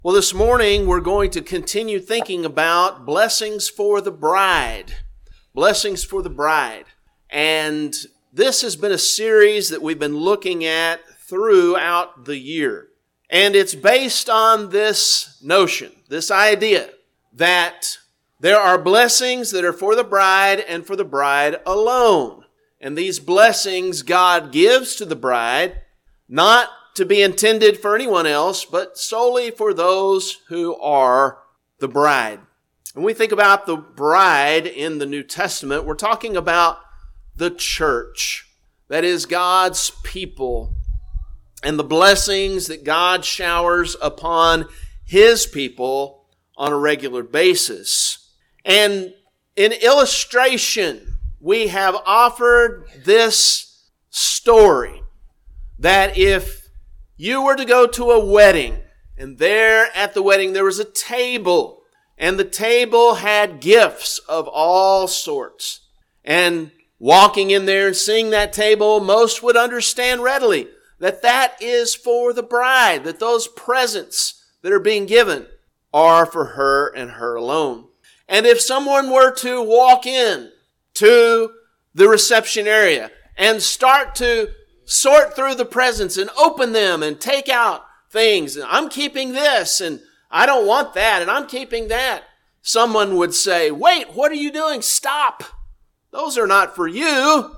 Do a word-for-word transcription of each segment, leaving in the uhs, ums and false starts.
Well, this morning we're going to continue thinking about blessings for the bride. Blessings for the bride. And this has been a series that we've been looking at throughout the year. And it's based on this notion, this idea, that there are blessings that are for the bride and for the bride alone. And these blessings God gives to the bride, not to be intended for anyone else, but solely for those who are the bride. When we think about the bride in the New Testament, we're talking about the church. That is God's people and the blessings that God showers upon His people on a regular basis. And in illustration, we have offered this story that if you were to go to a wedding, and there at the wedding there was a table, and the table had gifts of all sorts. And walking in there and seeing that table, most would understand readily that that is for the bride, that those presents that are being given are for her and her alone. And if someone were to walk in to the reception area and start to sort through the presents and open them and take out things, and I'm keeping this and I don't want that and I'm keeping that, someone would say, wait, what are you doing? Stop. Those are not for you.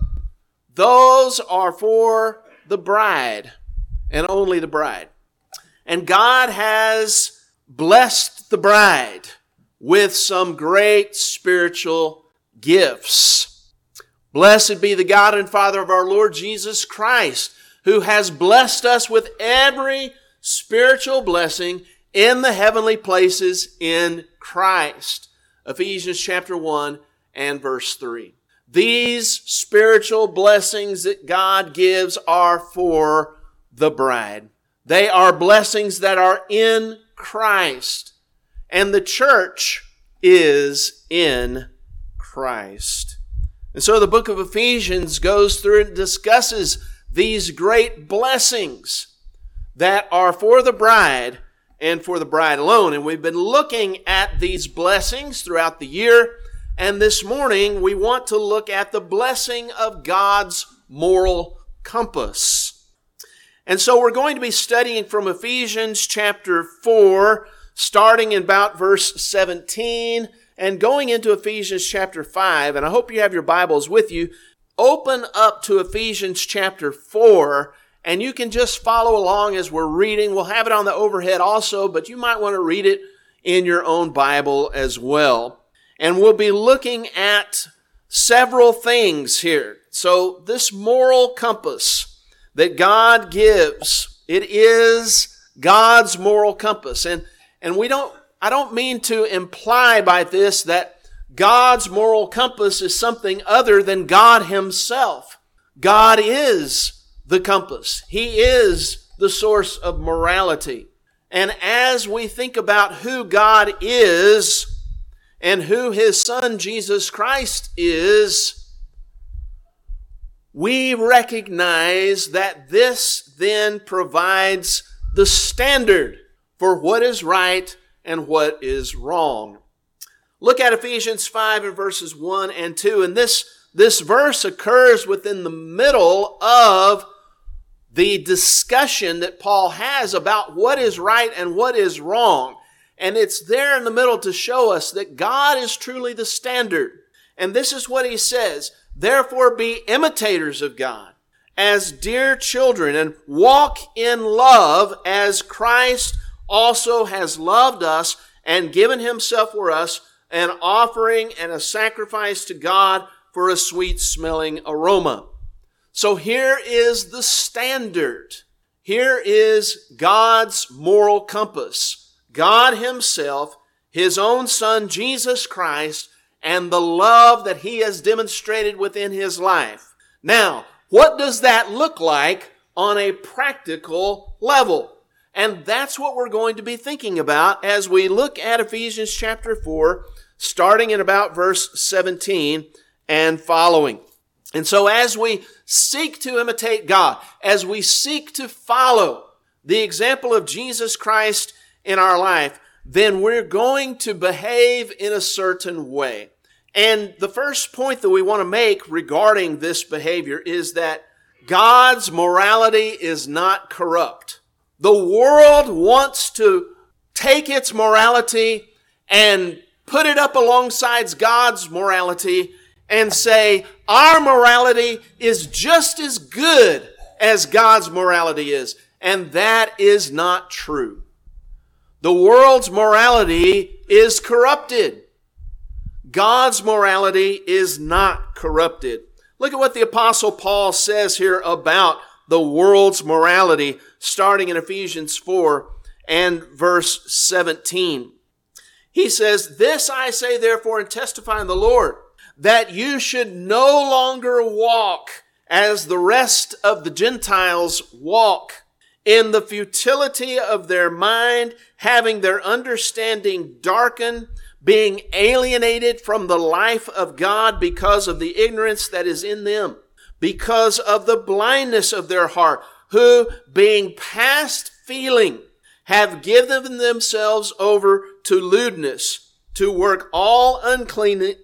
Those are for the bride and only the bride. And God has blessed the bride with some great spiritual gifts. Blessed be the God and Father of our Lord Jesus Christ, who has blessed us with every spiritual blessing in the heavenly places in Christ. Ephesians chapter one and verse three. These spiritual blessings that God gives are for the bride. They are blessings that are in Christ. And the church is in Christ. And so the book of Ephesians goes through and discusses these great blessings that are for the bride and for the bride alone. And we've been looking at these blessings throughout the year. And this morning we want to look at the blessing of God's moral compass. And so we're going to be studying from Ephesians chapter four, starting in about verse seventeen, and going into Ephesians chapter five, and I hope you have your Bibles with you. Open up to Ephesians chapter four, and you can just follow along as we're reading. We'll have it on the overhead also, but you might want to read it in your own Bible as well. And we'll be looking at several things here. So this moral compass that God gives, it is God's moral compass. And, and we don't I don't mean to imply by this that God's moral compass is something other than God Himself. God is the compass. He is the source of morality. And as we think about who God is and who His Son Jesus Christ is, we recognize that this then provides the standard for what is right and what is wrong. Look at Ephesians five and verses one and two. And this, this verse occurs within the middle of the discussion that Paul has about what is right and what is wrong. And it's there in the middle to show us that God is truly the standard. And this is what he says, therefore be imitators of God as dear children and walk in love as Christ also has loved us and given Himself for us, an offering and a sacrifice to God for a sweet-smelling aroma. So here is the standard. Here is God's moral compass. God Himself, His own Son, Jesus Christ, and the love that He has demonstrated within His life. Now, what does that look like on a practical level? And that's what we're going to be thinking about as we look at Ephesians chapter four, starting in about verse seventeen and following. And so as we seek to imitate God, as we seek to follow the example of Jesus Christ in our life, then we're going to behave in a certain way. And the first point that we want to make regarding this behavior is that God's morality is not corrupt. The world wants to take its morality and put it up alongside God's morality and say, our morality is just as good as God's morality is. And that is not true. The world's morality is corrupted. God's morality is not corrupted. Look at what the Apostle Paul says here about the world's morality, starting in Ephesians four and verse seventeen. He says, "This I say therefore and testify in the Lord, that you should no longer walk as the rest of the Gentiles walk, in the futility of their mind, having their understanding darkened, being alienated from the life of God because of the ignorance that is in them, because of the blindness of their heart, who, being past feeling, have given themselves over to lewdness, to work all unclean,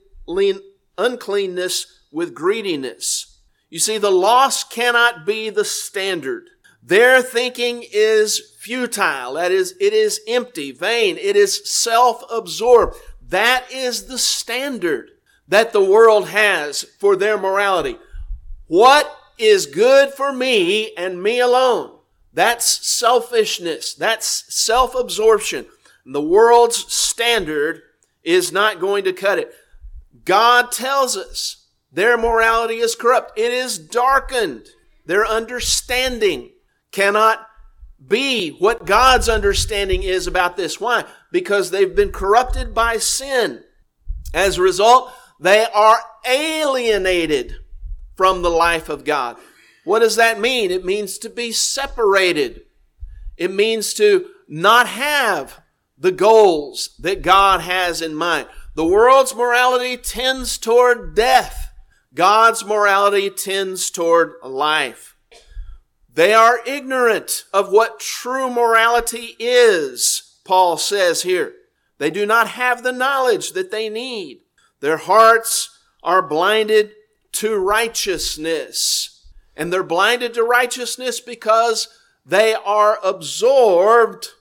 uncleanness with greediness." You see, the lost cannot be the standard. Their thinking is futile. That is, it is empty, vain. It is self-absorbed. That is the standard that the world has for their morality. What is good for me and me alone? That's selfishness. That's self-absorption. The world's standard is not going to cut it. God tells us their morality is corrupt. It is darkened. Their understanding cannot be what God's understanding is about this. Why? Because they've been corrupted by sin. As a result, they are alienated from the life of God. What does that mean? It means to be separated. It means to not have the goals that God has in mind. The world's morality tends toward death. God's morality tends toward life. They are ignorant of what true morality is, Paul says here. They do not have the knowledge that they need. Their hearts are blinded to righteousness. And they're blinded to righteousness because they are absorbed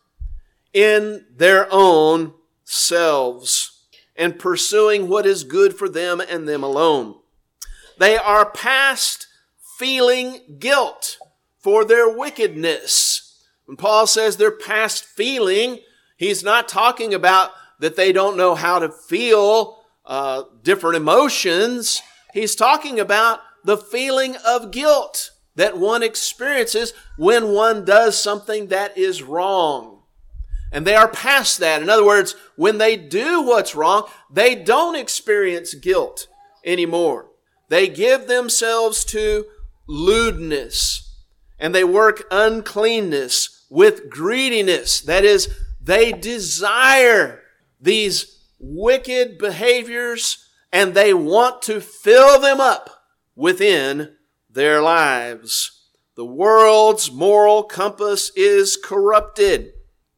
in their own selves and pursuing what is good for them and them alone. They are past feeling guilt for their wickedness. When Paul says they're past feeling, he's not talking about that they don't know how to feel uh, different emotions. He's talking about the feeling of guilt that one experiences when one does something that is wrong. And they are past that. In other words, when they do what's wrong, they don't experience guilt anymore. They give themselves to lewdness. And they work uncleanness with greediness. That is, they desire these wicked behaviors and they want to fill them up within their lives. The world's moral compass is corrupted.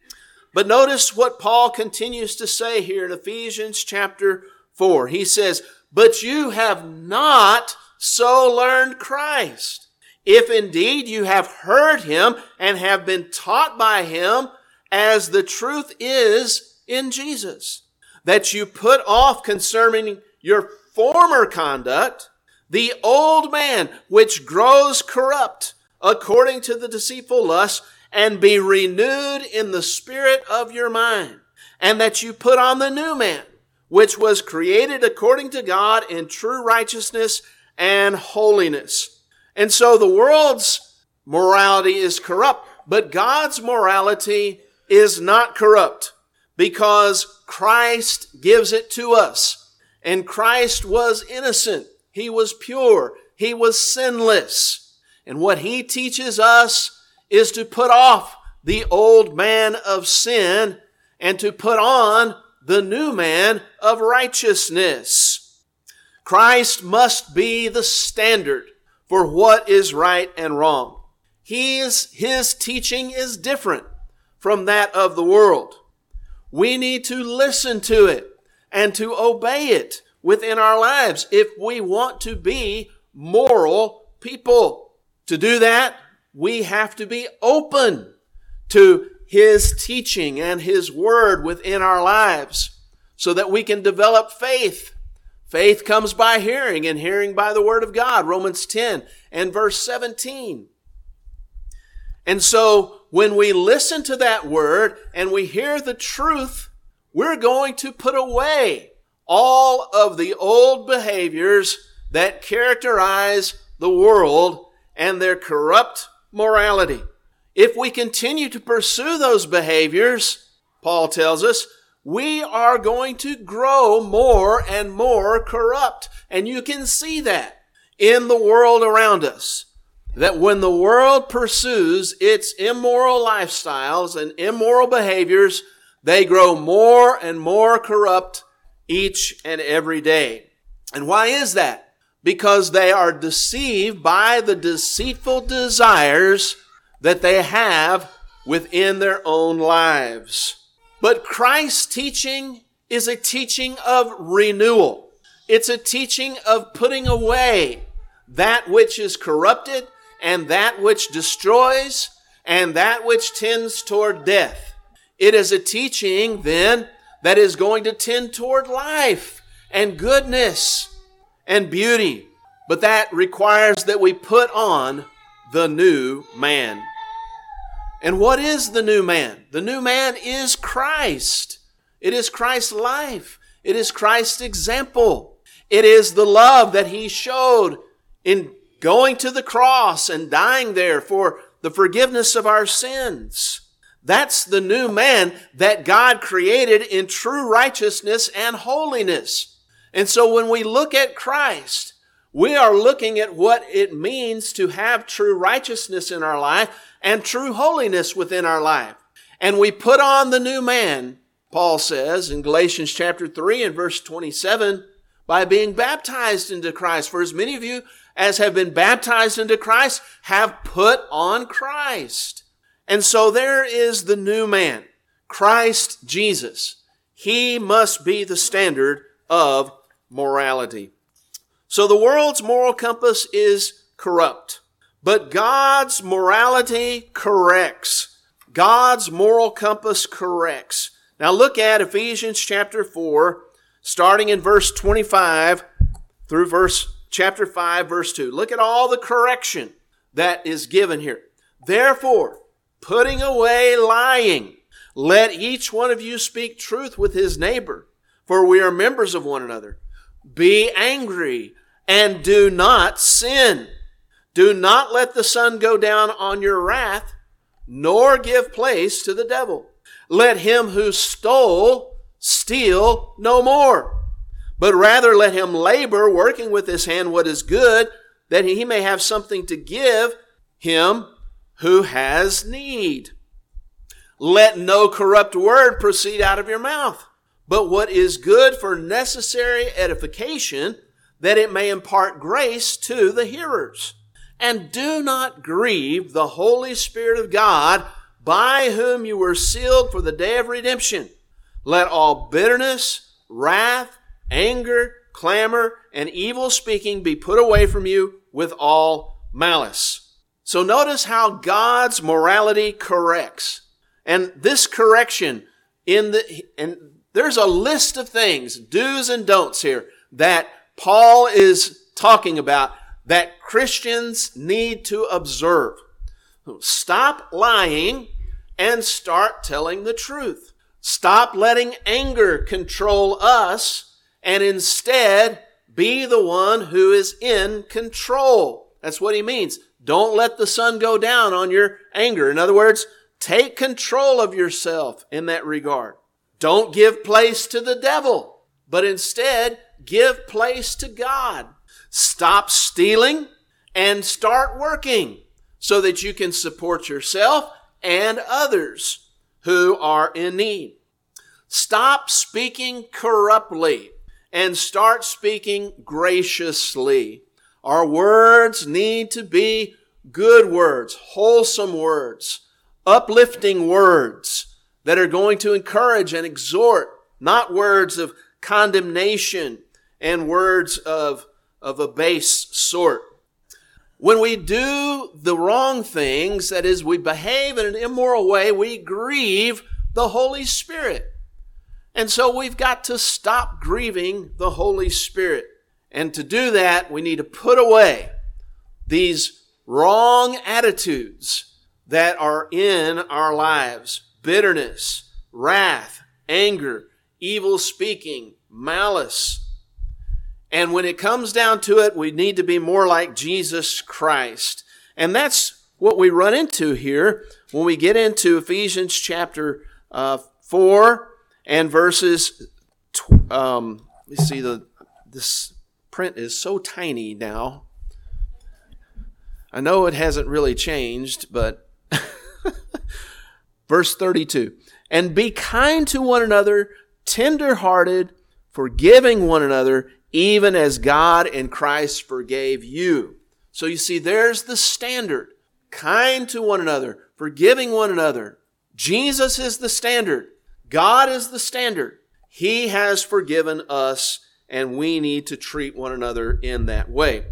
But notice what Paul continues to say here in Ephesians chapter four. He says, "But you have not so learned Christ. If indeed you have heard him and have been taught by him, as the truth is in Jesus, that you put off concerning your former conduct the old man which grows corrupt according to the deceitful lust, and be renewed in the spirit of your mind, and that you put on the new man, which was created according to God in true righteousness and holiness." And so the world's morality is corrupt, but God's morality is not corrupt because Christ gives it to us. And Christ was innocent. He was pure. He was sinless. And what he teaches us is to put off the old man of sin and to put on the new man of righteousness. Christ must be the standard for what is right and wrong. His, his teaching is different from that of the world. We need to listen to it and to obey it within our lives if we want to be moral people. To do that, we have to be open to His teaching and His word within our lives so that we can develop faith. Faith comes by hearing, and hearing by the word of God, Romans ten and verse seventeen. And so when we listen to that word and we hear the truth, we're going to put away all of the old behaviors that characterize the world and their corrupt morality. If we continue to pursue those behaviors, Paul tells us, we are going to grow more and more corrupt. And you can see that in the world around us. That when the world pursues its immoral lifestyles and immoral behaviors, they grow more and more corrupt each and every day. And why is that? Because they are deceived by the deceitful desires that they have within their own lives. But Christ's teaching is a teaching of renewal. It's a teaching of putting away that which is corrupted and that which destroys and that which tends toward death. It is a teaching then that is going to tend toward life and goodness and beauty. But that requires that we put on the new man. And what is the new man? The new man is Christ. It is Christ's life. It is Christ's example. It is the love that He showed in going to the cross and dying there for the forgiveness of our sins. That's the new man that God created in true righteousness and holiness. And so when we look at Christ, we are looking at what it means to have true righteousness in our life and true holiness within our life. And we put on the new man, Paul says in Galatians chapter three and verse twenty-seven, by being baptized into Christ. For as many of you as have been baptized into Christ have put on Christ. And so there is the new man, Christ Jesus. He must be the standard of morality. So the world's moral compass is corrupt, but God's morality corrects. God's moral compass corrects. Now look at Ephesians chapter four, starting in verse twenty-five through verse chapter five, verse two. Look at all the correction that is given here. Therefore, putting away lying, let each one of you speak truth with his neighbor, for we are members of one another. Be angry and do not sin. Do not let the sun go down on your wrath, nor give place to the devil. Let him who stole steal no more, but rather let him labor, working with his hand what is good, that he may have something to give him who has need. Let no corrupt word proceed out of your mouth, but what is good for necessary edification, that it may impart grace to the hearers. And do not grieve the Holy Spirit of God, by whom you were sealed for the day of redemption. Let all bitterness, wrath, anger, clamor, and evil speaking be put away from you with all malice. So notice how God's morality corrects. And this correction in the, and there's a list of things, do's and don'ts here, that Paul is talking about that Christians need to observe. Stop lying and start telling the truth. Stop letting anger control us and instead be the one who is in control. That's what he means. Don't let the sun go down on your anger. In other words, take control of yourself in that regard. Don't give place to the devil, but instead give place to God. Stop stealing and start working so that you can support yourself and others who are in need. Stop speaking corruptly and start speaking graciously. Our words need to be good words, wholesome words, uplifting words that are going to encourage and exhort, not words of condemnation and words of, of a base sort. When we do the wrong things, that is, we behave in an immoral way, we grieve the Holy Spirit. And so we've got to stop grieving the Holy Spirit. And to do that, we need to put away these wrong attitudes that are in our lives. Bitterness, wrath, anger, evil speaking, malice. And when it comes down to it, we need to be more like Jesus Christ. And that's what we run into here when we get into Ephesians chapter uh, four and verses, um, let's see, the this print is so tiny now. I know it hasn't really changed, but verse thirty-two. And be kind to one another, tender-hearted, forgiving one another, even as God in Christ forgave you. So you see, there's the standard. Kind to one another, forgiving one another. Jesus is the standard. God is the standard. He has forgiven us, and we need to treat one another in that way.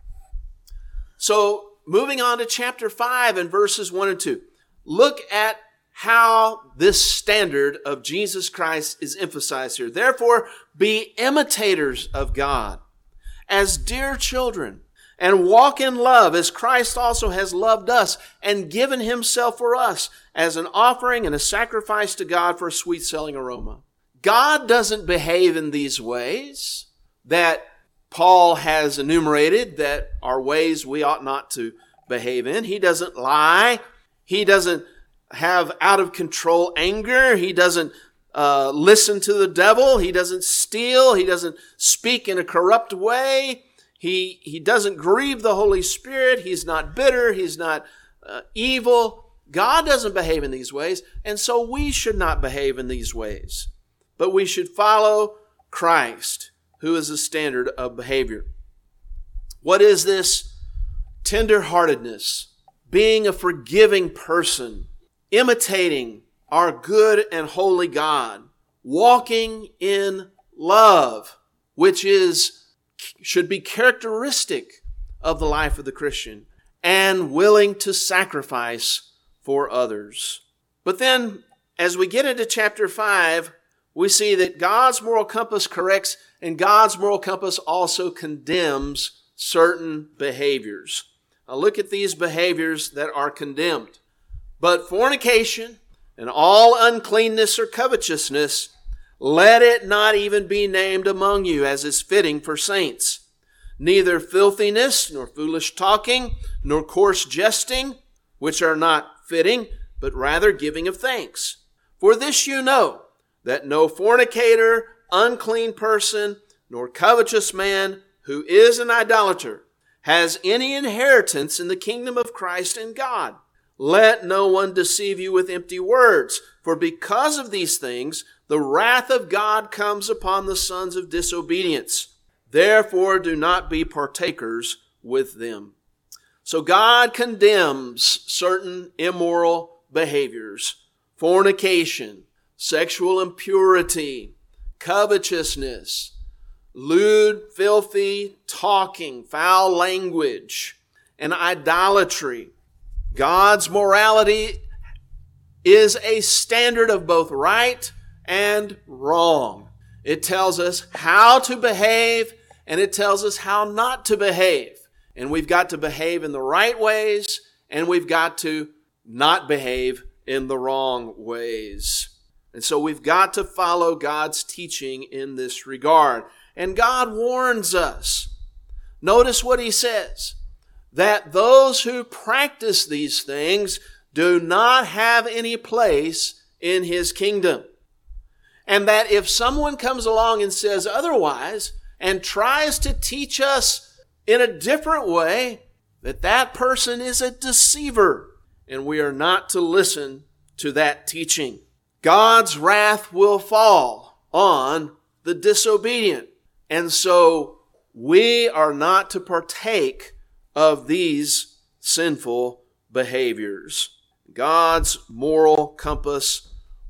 So, moving on to chapter five and verses one and two. Look at how this standard of Jesus Christ is emphasized here. Therefore, be imitators of God as dear children, and walk in love as Christ also has loved us and given himself for us as an offering and a sacrifice to God for a sweet-smelling aroma. God doesn't behave in these ways that Paul has enumerated that are ways we ought not to behave in. He doesn't lie. He doesn't have out-of-control anger. He doesn't uh, listen to the devil. He doesn't steal. He doesn't speak in a corrupt way. He, he doesn't grieve the Holy Spirit. He's not bitter. He's not uh, evil. God doesn't behave in these ways, and so we should not behave in these ways. But we should follow Christ, who is the standard of behavior. What is this? Tenderheartedness, being a forgiving person, imitating our good and holy God, walking in love, which is should be characteristic of the life of the Christian, and willing to sacrifice for others. But then, as we get into chapter five, we see that God's moral compass corrects, and God's moral compass also condemns certain behaviors. Now look at these behaviors that are condemned. But fornication and all uncleanness or covetousness, let it not even be named among you, as is fitting for saints. Neither filthiness, nor foolish talking, nor coarse jesting, which are not fitting, but rather giving of thanks. For this you know, that no fornicator, unclean person, nor covetous man, who is an idolater, has any inheritance in the kingdom of Christ and God. Let no one deceive you with empty words, for because of these things, the wrath of God comes upon the sons of disobedience. Therefore, do not be partakers with them. So God condemns certain immoral behaviors: fornication, sexual impurity, covetousness, lewd, filthy talking, foul language, and idolatry. God's morality is a standard of both right and wrong. It tells us how to behave, and it tells us how not to behave. And we've got to behave in the right ways, and we've got to not behave in the wrong ways. And so we've got to follow God's teaching in this regard. And God warns us. Notice what he says, that those who practice these things do not have any place in his kingdom. And that if someone comes along and says otherwise and tries to teach us in a different way, that that person is a deceiver, and we are not to listen to that teaching. God's wrath will fall on the disobedient. And so we are not to partake of these sinful behaviors. God's moral compass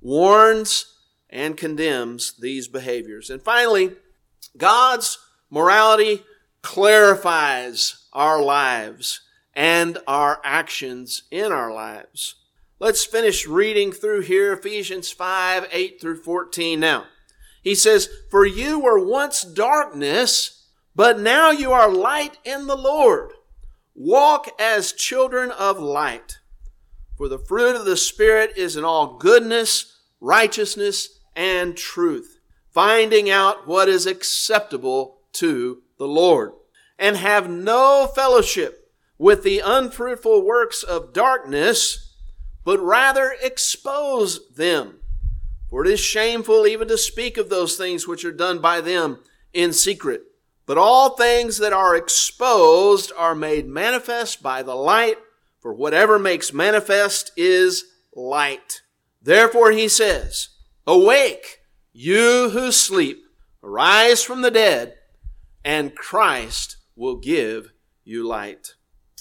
warns and condemns these behaviors. And finally, God's morality clarifies our lives and our actions in our lives. Let's finish reading through here, Ephesians five, eight through fourteen now. He says, "For you were once darkness, but now you are light in the Lord. Walk as children of light. For the fruit of the Spirit is in all goodness, righteousness, and truth, finding out what is acceptable to the Lord. And have no fellowship with the unfruitful works of darkness, but rather expose them. For it is shameful even to speak of those things which are done by them in secret. But all things that are exposed are made manifest by the light, for whatever makes manifest is light. Therefore he says, Awake, you who sleep, arise from the dead, and Christ will give you light."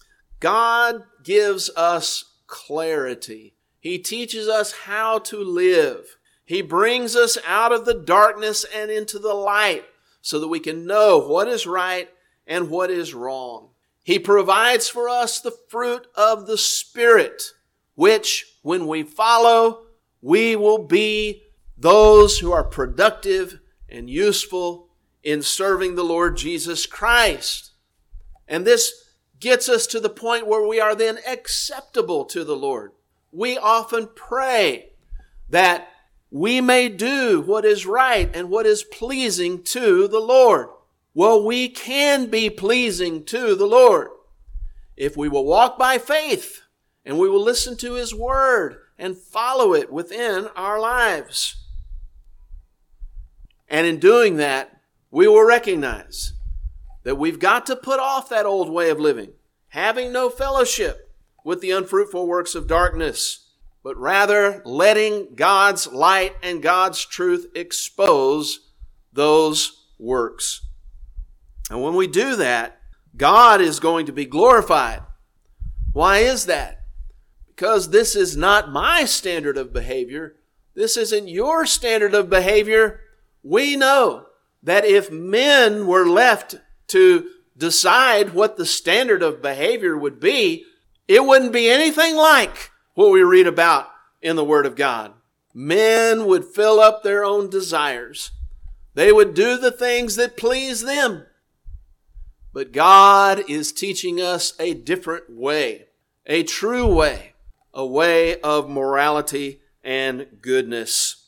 God gives us clarity. He teaches us how to live. He brings us out of the darkness and into the light so that we can know what is right and what is wrong. He provides for us the fruit of the Spirit, which, when we follow, we will be those who are productive and useful in serving the Lord Jesus Christ. And this gets us to the point where we are then acceptable to the Lord. We often pray that we may do what is right and what is pleasing to the Lord. Well, we can be pleasing to the Lord if we will walk by faith and we will listen to His Word and follow it within our lives. And in doing that, we will recognize that we've got to put off that old way of living, having no fellowship with the unfruitful works of darkness, but rather letting God's light and God's truth expose those works. And when we do that, God is going to be glorified. Why is that? Because this is not my standard of behavior. This isn't your standard of behavior. We know that if men were left to decide what the standard of behavior would be, it wouldn't be anything like what we read about in the Word of God. Men would fill up their own desires. They would do the things that please them. But God is teaching us a different way, a true way, a way of morality and goodness.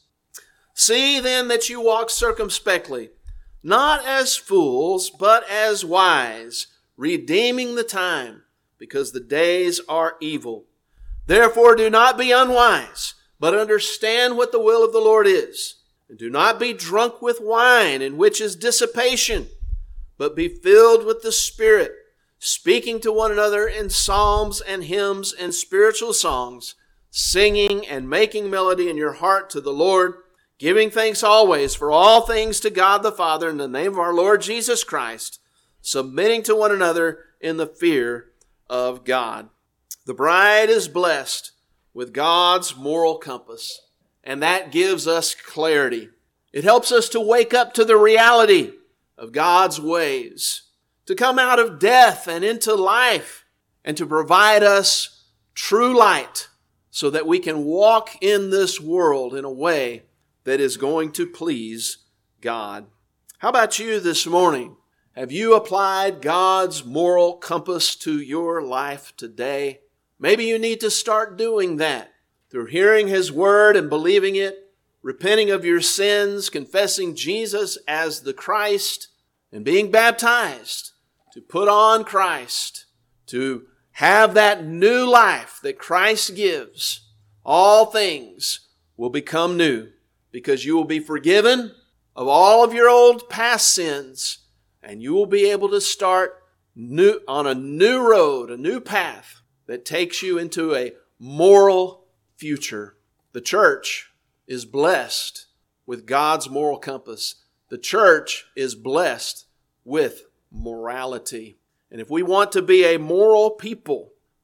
"See then that you walk circumspectly, not as fools, but as wise, redeeming the time, because the days are evil. Therefore do not be unwise, but understand what the will of the Lord is. And do not be drunk with wine, in which is dissipation, but be filled with the Spirit, speaking to one another in psalms and hymns and spiritual songs, singing and making melody in your heart to the Lord, giving thanks always for all things to God the Father in the name of our Lord Jesus Christ, submitting to one another in the fear of God." The bride is blessed with God's moral compass, and that gives us clarity. It helps us to wake up to the reality of God's ways, to come out of death and into life, and to provide us true light so that we can walk in this world in a way that is going to please God. How about you this morning? Have you applied God's moral compass to your life today? Maybe you need to start doing that through hearing His Word and believing it, repenting of your sins, confessing Jesus as the Christ, and being baptized to put on Christ, to have that new life that Christ gives. All things will become new because you will be forgiven of all of your old past sins, and you will be able to start new, on a new road, a new path that takes you into a moral future. The church is blessed with God's moral compass. The church is blessed with morality. And if we want to be a moral people,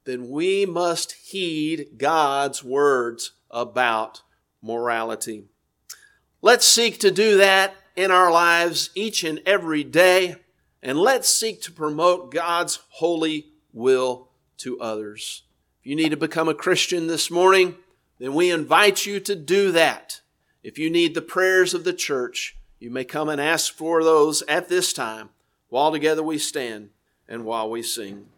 then we must heed God's words about morality. Let's seek to do that in our lives each and every day, and let's seek to promote God's holy will to others. If you need to become a Christian this morning, then we invite you to do that. If you need the prayers of the church, you may come and ask for those at this time, while together we stand and while we sing.